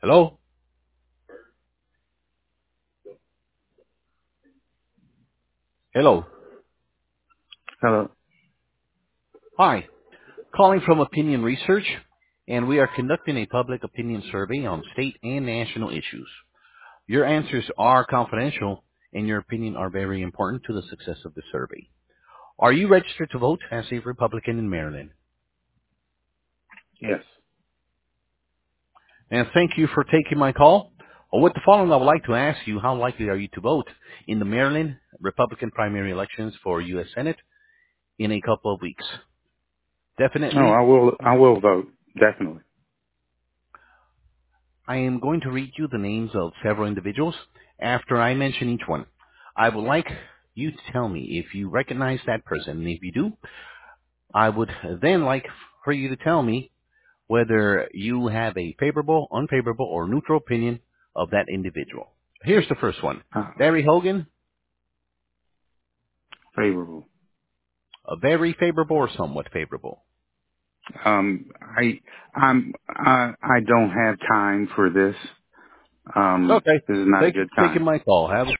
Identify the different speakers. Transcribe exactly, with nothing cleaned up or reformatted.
Speaker 1: Hello? Hello.
Speaker 2: Hello.
Speaker 1: Hi. Calling from Opinion Research, and we are conducting a public opinion survey on state and national issues. Your answers are confidential, and your opinion are very important to the success of the survey. Are you registered to vote as a Republican in Maryland?
Speaker 2: Yes.
Speaker 1: And thank you for taking my call. Uh, With the following, I would like to ask you, how likely are you to vote in the Maryland Republican primary elections for U S Senate in a couple of weeks?
Speaker 2: No, I
Speaker 1: Definitely.
Speaker 2: will. I will vote. Definitely.
Speaker 1: I am going to read you the names of several individuals. After I mention each one, I would like you to tell me if you recognize that person. And if you do, I would then like for you to tell me whether you have a favorable, unfavorable, or neutral opinion of that individual. Here's the first one.
Speaker 2: Uh,
Speaker 1: Barry Hogan,
Speaker 2: favorable.
Speaker 1: a very favorable or somewhat favorable.
Speaker 2: Um, I, I'm, I, I don't have time for this. Um,
Speaker 1: Okay.
Speaker 2: this is not a
Speaker 1: Thank you
Speaker 2: good
Speaker 1: for
Speaker 2: time.
Speaker 1: taking my call. Have a